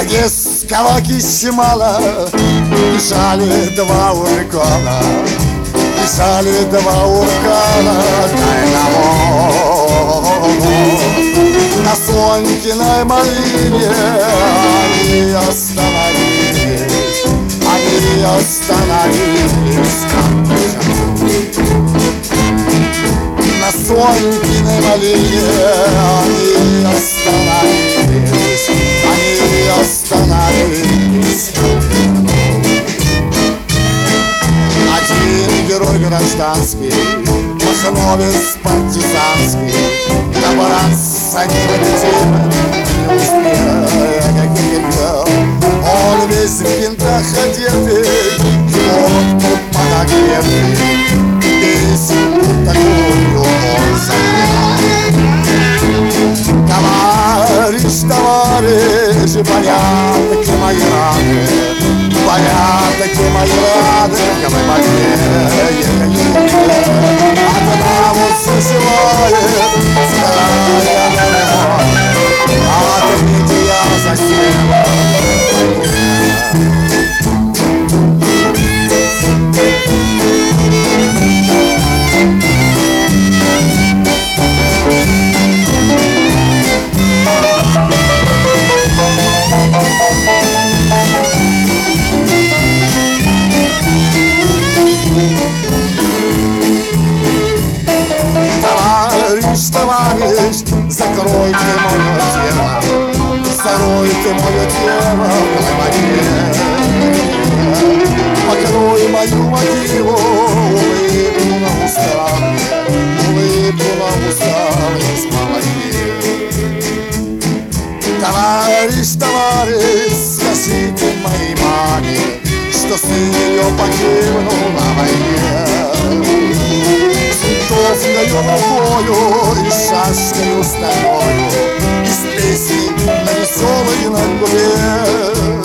Одесского Кисимала бежали два уркана, бежали два уркана тайного. На Сонькиной малине они остановились, они остановились. На Сонькиной малине они остановились, они остановились. Один герой гражданский, махновец партизанский, добраться не успел. Он весь в бинтах одетый, водку подогретый, песенку такую он запел. Товарищ, товарищ, порядки мои рады, порядки мои рады, мы победе. Одного заживает старая дорога, а третья я засела. Товарищ, закрой ты мое тело, закрой ты мое тело в воде. Покрой мою могилу, улыбку на устах, улыбку на устах из молоде. Товарищ, товарищ, скажите моей маме, что сын ее погибнул на войне. Винтовкою ногою и шашкою стальною, из песни на веселой ногуле.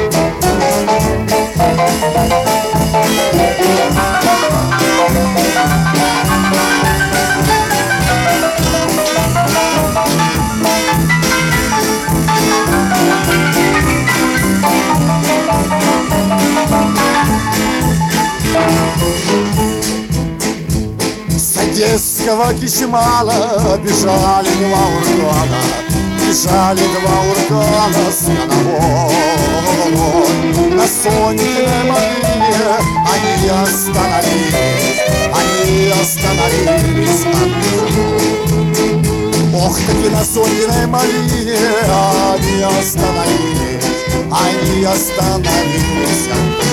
Одесского Кисимала бежали два уркана, бежали два уркана с коновой. На Сонькиной малине они остановились, они остановились. Ох, таки на Сонькиной малине они остановились, они остановились.